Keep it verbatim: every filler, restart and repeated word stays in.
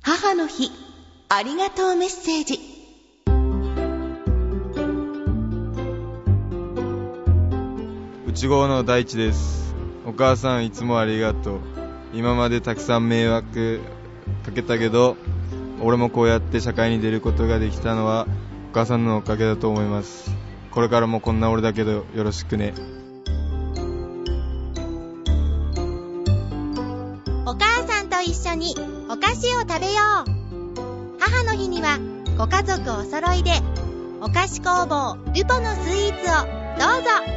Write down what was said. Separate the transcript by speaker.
Speaker 1: 母の日ありがとうメッセージ。
Speaker 2: 内郷の大地です。お母さんいつもありがとう。今までたくさん迷惑かけたけど、俺もこうやって社会に出ることができたのはお母さんのおかげだと思います。これからもこんな俺だけどよろしくね。
Speaker 3: お母さんと一緒にお菓子を食べよう。母の日にはご家族お揃いでお菓子工房ルポのスイーツをどうぞ。